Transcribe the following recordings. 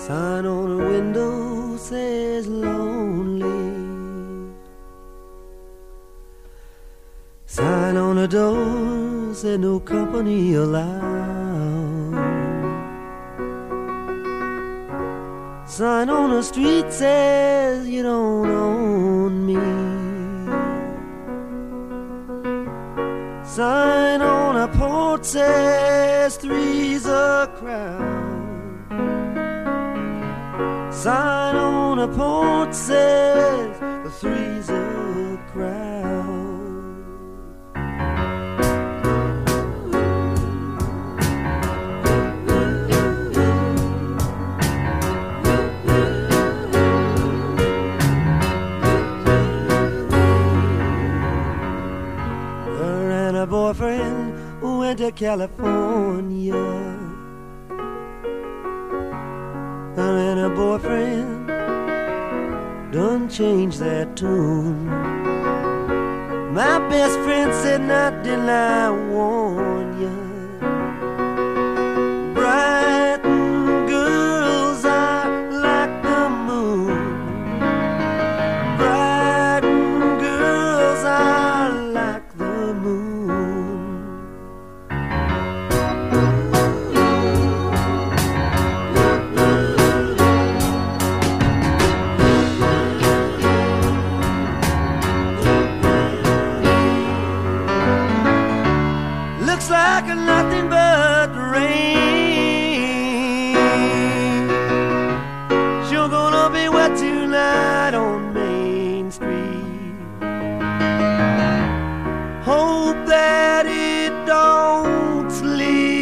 Sign on a window says lonely. Sign on a door said no company allowed. Sign on a street says you don't own me. Sign on a porch says three's a crowd. Sign on a porch says the three's a crowd. Her and her boyfriend went to California. Her and her boyfriend done changed their tune. My best friend said, not till I warn ya. Bright girls are like the moon. Bright girls are like the moon. Looks like nothing but rain. Sure gonna be wet tonight on Main Street. Hope that it don't sleep.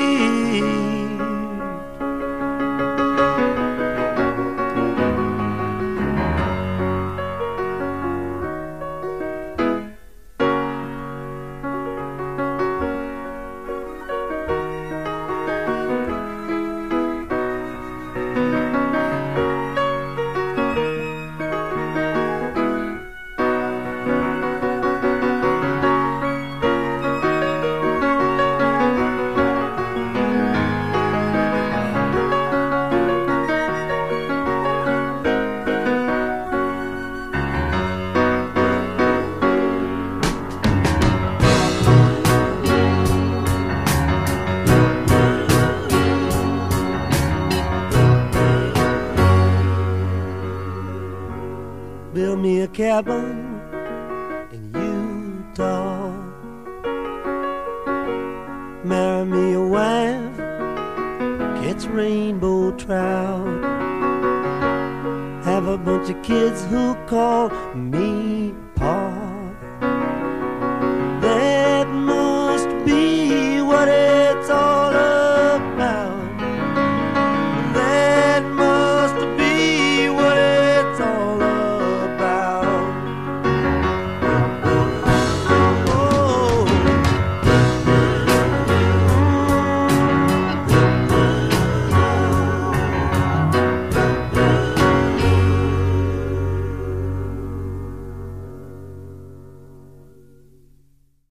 Build me a cabin in Utah. Marry me a wife, catch rainbow trout. Have a bunch of kids who call me